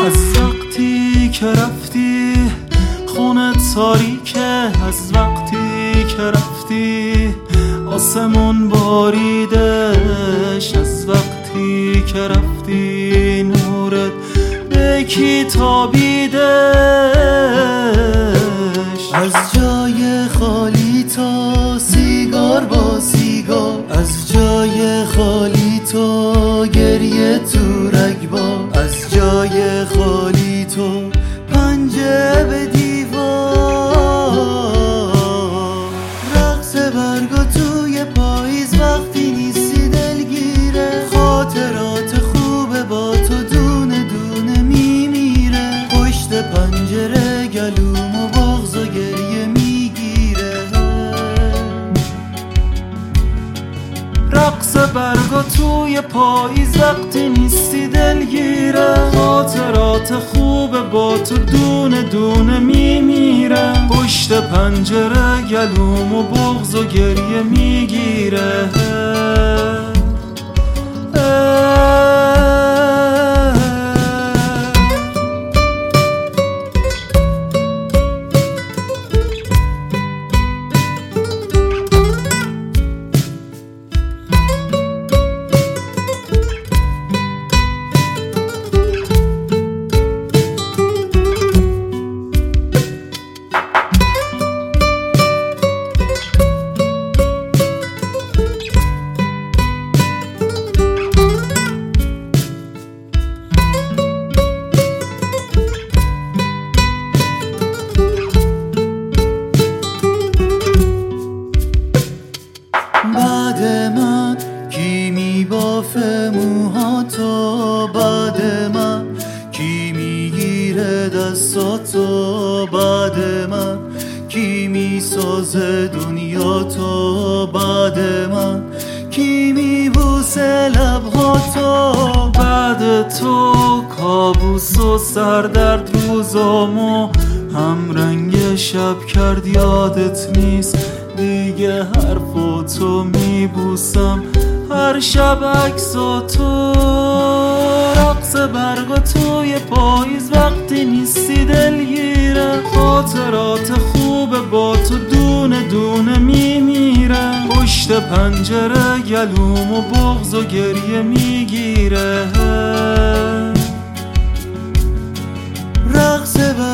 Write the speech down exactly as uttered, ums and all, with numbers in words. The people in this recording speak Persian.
از وقتی که رفتی خونه تاریکه، از وقتی که رفتی آسمون باریدش، از وقتی که رفتی نورت به کی تابیدش. از جای خالی تا سیگار با سیگار، از جای خالی تو گریه تو رگبار، از جای خالی تو پنجه به دیوار. رقص برگا توی پاییز وقتی نیستی دلگیره، خاطرات خوبه با تو دونه دونه میمیره، پشت پنجره گلوم و بغض و گریه میگیره. رقص برگا توی پاییز وقتی نیستی دلگیره، خاطرات خوبه با تو دونه دونه میمیره، پشت پنجره گلوم و بغض و گریه میگیره. بعد من کی میبافه موهاتو، بعد من کی میگیره دستاتو، بعد من کی میسازه دنیاتو، بعد من کی میبوسه لبهاتو. بعد تو کابوس و سردرد روزامو هم رنگ شب کرد، یادت نیست دیگه حرفاتو میبوسم هر شب عکساتو. رقص برگا توی پاییز وقتی نیستی دلگیره، خاطرات خوبه با تو دونه دونه میمیره، پشت پنجره گلوم و بغض و گریه میگیره. رقص